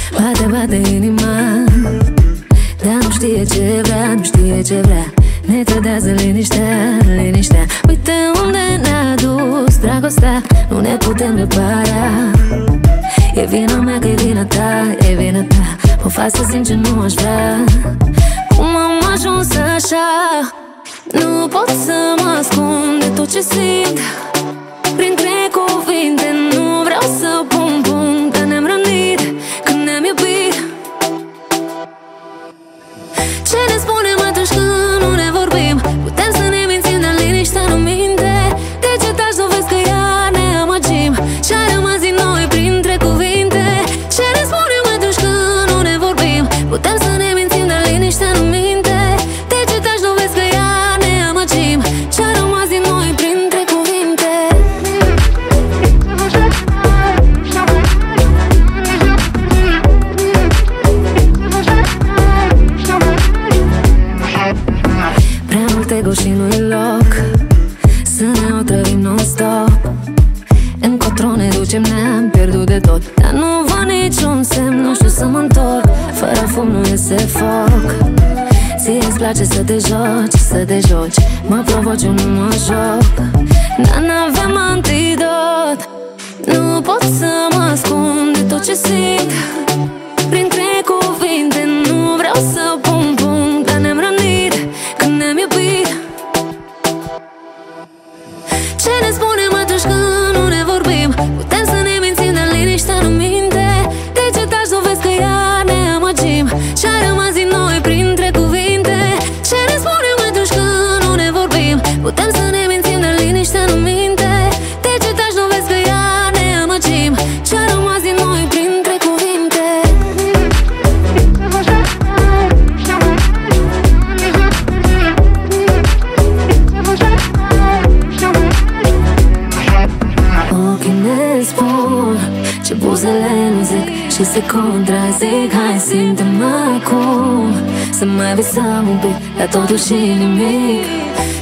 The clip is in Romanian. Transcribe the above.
Bate inima, dar nu știe ce vrea, nu știe ce vrea. Ne trădează liniștea. Uite unde ne-a dus dragostea, nu ne putem repara. E vina mea că e vina ta, mă faci să simt ce nu aș vrea. Cum am ajuns așa? Nu pot să mă ascund de tot ce simt. Printre cuvinte nu vreau să pun punct, dar ne-am rănit când ne-am iubit. Ce ne spunem atunci când nu ne vorbim? Putem să ne mințim, dar liniștea nu minte. Degetaj dovezi că iar ne amăgim și-a rămas din noi printre cuvinte. Ce ne spunem atunci când nu ne vorbim? Putem să ne mințim, dar liniștea nu minte. Degetaj dovezi că iar ne amăgim și-a rămas din noi printre cuvinte. Prea mult ego și nu-i loc să ne otrăvim non-stop. Încotro ne ducem, ne-am pierdut de tot, dar nu văd niciun semn, nu știu să mă întorc. Fără fum nu iese foc. Ție-ți place să te joci, mă provoci, eu nu mă joc. Dar n-avem antidot. Nu pot să mă ascund de tot ce simt. Printre cuvinte nu vreau să pun punct, dar ne-am rănit când ne-am iubit. Ce ne spunem atunci când nu ne vorbim? Putem să ne mințim, dar liniștea nu minte. Degetaj dovezi că iar ne amăgim și-a rămas din noi printre cuvinte. Ce ne spunem atunci când nu ne vorbim? Putem să ne mințim, dar liniștea nu minte. Degetaj dovezi că iar ne amăgim și-a rămas din noi printre cuvinte. Ochii ne spun ce buzele nu zic și se contrazic. Hai, simte-mă acum, să mai visăm un pic, dar totuși nimic.